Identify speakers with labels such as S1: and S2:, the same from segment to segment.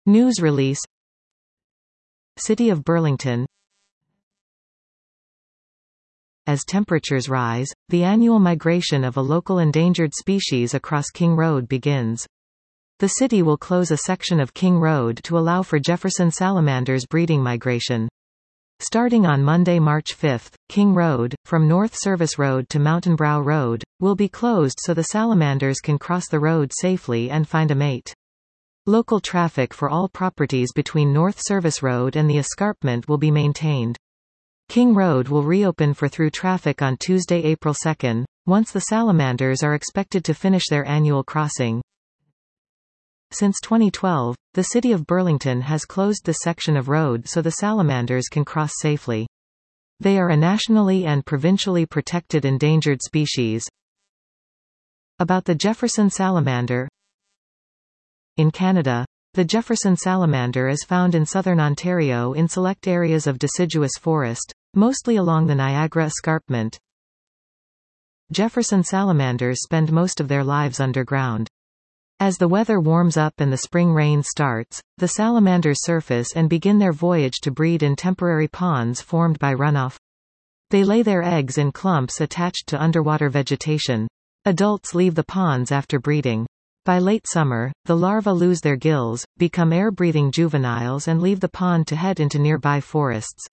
S1: News release. City of Burlington. As temperatures rise, the annual migration of a local endangered species across King Road begins. The city will close a section of King Road to allow for Jefferson salamanders' breeding migration. Starting on Monday, March 5, King Road, from North Service Road to Mountain Brow Road, will be closed so the salamanders can cross the road safely and find a mate. Local traffic for all properties between North Service Road and the escarpment will be maintained. King Road will reopen for through traffic on Tuesday, April 2, once the salamanders are expected to finish their annual crossing. Since 2012, the city of Burlington has closed this section of road so the salamanders can cross safely. They are a nationally and provincially protected endangered species. About the Jefferson salamander. In Canada, the Jefferson salamander is found in southern Ontario in select areas of deciduous forest, mostly along the Niagara Escarpment. Jefferson salamanders spend most of their lives underground. As the weather warms up and the spring rain starts, the salamanders surface and begin their voyage to breed in temporary ponds formed by runoff. They lay their eggs in clumps attached to underwater vegetation. Adults leave the ponds after breeding. By late summer, the larvae lose their gills, become air-breathing juveniles and leave the pond to head into nearby forests.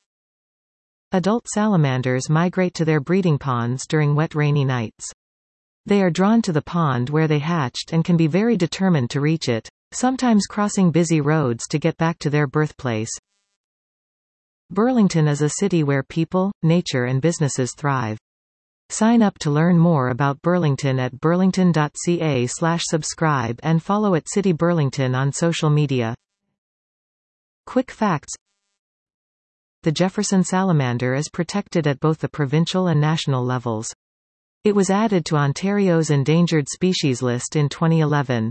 S1: Adult salamanders migrate to their breeding ponds during wet rainy nights. They are drawn to the pond where they hatched and can be very determined to reach it, sometimes crossing busy roads to get back to their birthplace. Burlington is a city where people, nature and businesses thrive. Sign up to learn more about Burlington at burlington.ca/subscribe and follow at City Burlington on social media. Quick facts. The Jefferson salamander is protected at both the provincial and national levels. It was added to Ontario's endangered species list in 2011.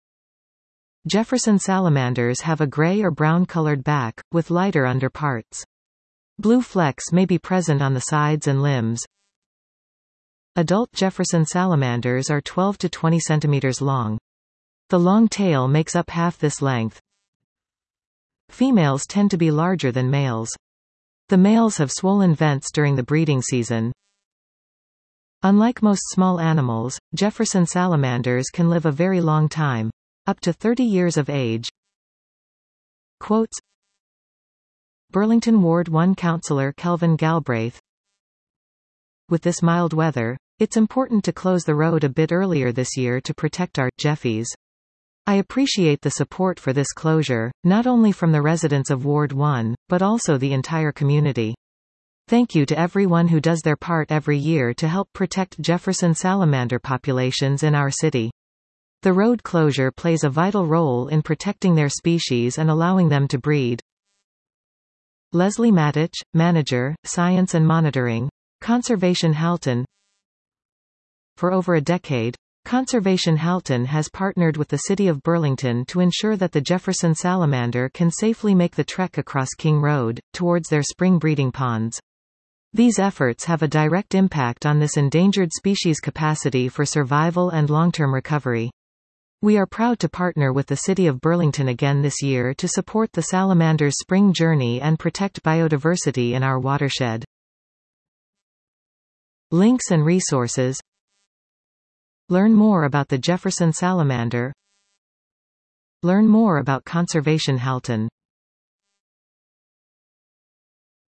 S1: Jefferson salamanders have a gray or brown-colored back, with lighter underparts. Blue flecks may be present on the sides and limbs. Adult Jefferson salamanders are 12 to 20 centimeters long. The long tail makes up half this length. Females tend to be larger than males. The males have swollen vents during the breeding season. Unlike most small animals, Jefferson salamanders can live a very long time, up to 30 years of age. Quotes. Burlington Ward 1 Councillor Kelvin Galbraith. With this mild weather, it's important to close the road a bit earlier this year to protect our Jeffies. I appreciate the support for this closure, not only from the residents of Ward 1, but also the entire community. Thank you to everyone who does their part every year to help protect Jefferson salamander populations in our city. The road closure plays a vital role in protecting their species and allowing them to breed. Leslie Matich, Manager, Science and Monitoring, Conservation Halton. For over a decade, Conservation Halton has partnered with the City of Burlington to ensure that the Jefferson salamander can safely make the trek across King Road, towards their spring breeding ponds. These efforts have a direct impact on this endangered species' capacity for survival and long-term recovery. We are proud to partner with the City of Burlington again this year to support the salamander's spring journey and protect biodiversity in our watershed. Links and resources. Learn more about the Jefferson salamander. Learn more about Conservation Halton.